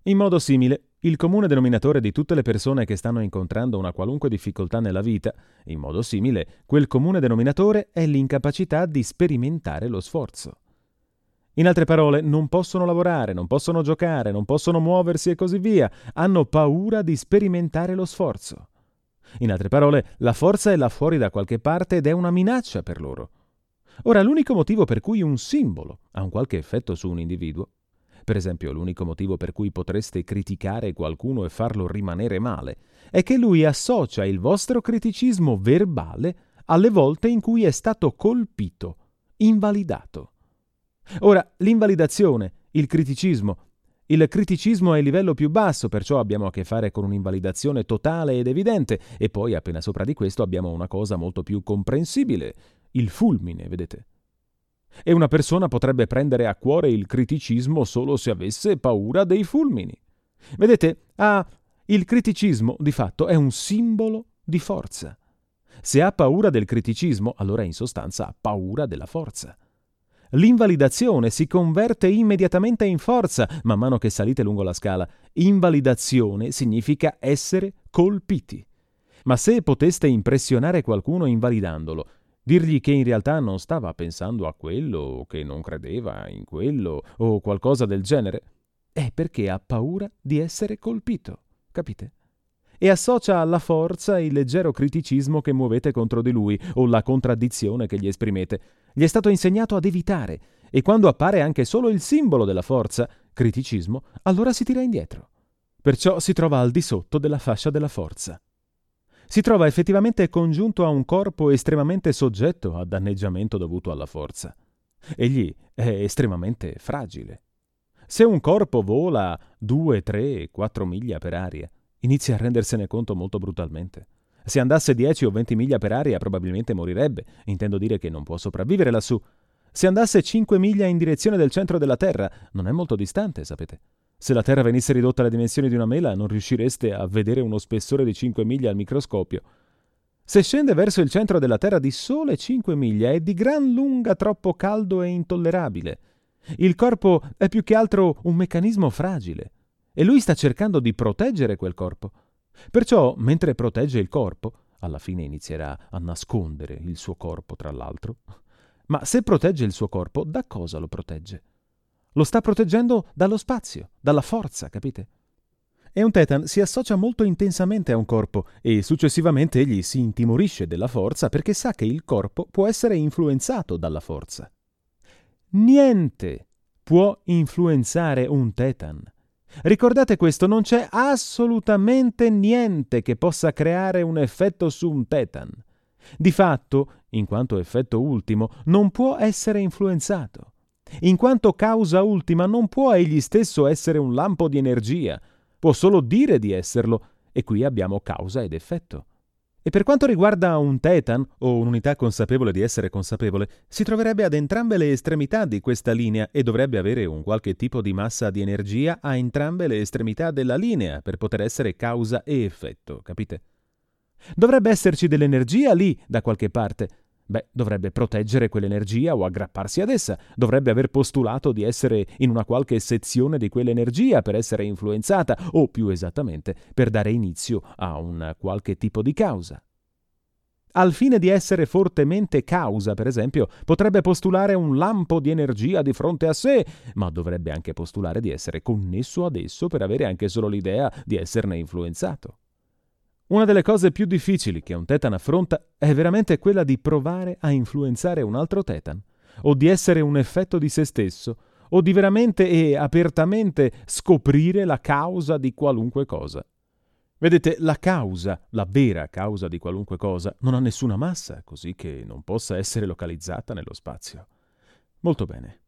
In modo simile, il comune denominatore di tutte le persone che stanno incontrando una qualunque difficoltà nella vita, in modo simile, quel comune denominatore è l'incapacità di sperimentare lo sforzo. In altre parole, non possono lavorare, non possono giocare, non possono muoversi e così via, hanno paura di sperimentare lo sforzo. In altre parole, la forza è là fuori da qualche parte ed è una minaccia per loro. Ora, l'unico motivo per cui un simbolo ha un qualche effetto su un individuo, per esempio l'unico motivo per cui potreste criticare qualcuno e farlo rimanere male, è che lui associa il vostro criticismo verbale alle volte in cui è stato colpito, invalidato. Ora, l'invalidazione, il criticismo è il livello più basso, perciò abbiamo a che fare con un'invalidazione totale ed evidente, e poi appena sopra di questo abbiamo una cosa molto più comprensibile, il fulmine, vedete? E una persona potrebbe prendere a cuore il criticismo solo se avesse paura dei fulmini. Vedete, il criticismo, di fatto, è un simbolo di forza. Se ha paura del criticismo, allora in sostanza ha paura della forza. L'invalidazione si converte immediatamente in forza man mano che salite lungo la scala. Invalidazione significa essere colpiti. Ma se poteste impressionare qualcuno invalidandolo, dirgli che in realtà non stava pensando a quello, o che non credeva in quello, o qualcosa del genere, è perché ha paura di essere colpito, capite? E associa alla forza il leggero criticismo che muovete contro di lui o la contraddizione che gli esprimete. Gli è stato insegnato ad evitare, e quando appare anche solo il simbolo della forza, criticismo, allora si tira indietro. Perciò si trova al di sotto della fascia della forza. Si trova effettivamente congiunto a un corpo estremamente soggetto a danneggiamento dovuto alla forza. Egli è estremamente fragile. Se un corpo vola 2, 3, 4 miglia per aria, inizia a rendersene conto molto brutalmente. Se andasse 10 o 20 miglia per aria probabilmente morirebbe, intendo dire che non può sopravvivere lassù. Se andasse 5 miglia in direzione del centro della Terra, non è molto distante, sapete. Se la Terra venisse ridotta alle dimensioni di una mela, non riuscireste a vedere uno spessore di 5 miglia al microscopio. Se scende verso il centro della Terra di sole 5 miglia, è di gran lunga troppo caldo e intollerabile. Il corpo è più che altro un meccanismo fragile, e lui sta cercando di proteggere quel corpo. Perciò, mentre protegge il corpo, alla fine inizierà a nascondere il suo corpo, tra l'altro. Ma se protegge il suo corpo, da cosa lo protegge? Lo sta proteggendo dallo spazio, dalla forza, capite? E un Tetan si associa molto intensamente a un corpo e successivamente egli si intimorisce della forza perché sa che il corpo può essere influenzato dalla forza. Niente può influenzare un Tetan. Ricordate questo, non c'è assolutamente niente che possa creare un effetto su un Tetan. Di fatto, in quanto effetto ultimo, non può essere influenzato. In quanto causa ultima non può egli stesso essere un lampo di energia, può solo dire di esserlo, e qui abbiamo causa ed effetto. E per quanto riguarda un Tetan, o un'unità consapevole di essere consapevole, si troverebbe ad entrambe le estremità di questa linea e dovrebbe avere un qualche tipo di massa di energia a entrambe le estremità della linea per poter essere causa e effetto, capite? Dovrebbe esserci dell'energia lì, da qualche parte. Dovrebbe proteggere quell'energia o aggrapparsi ad essa, dovrebbe aver postulato di essere in una qualche sezione di quell'energia per essere influenzata, o più esattamente, per dare inizio a un qualche tipo di causa. Al fine di essere fortemente causa, per esempio, potrebbe postulare un lampo di energia di fronte a sé, ma dovrebbe anche postulare di essere connesso ad esso per avere anche solo l'idea di esserne influenzato. Una delle cose più difficili che un Tetan affronta è veramente quella di provare a influenzare un altro Tetan, o di essere un effetto di se stesso, o di veramente e apertamente scoprire la causa di qualunque cosa. Vedete, la causa, la vera causa di qualunque cosa, non ha nessuna massa, così che non possa essere localizzata nello spazio. Molto bene.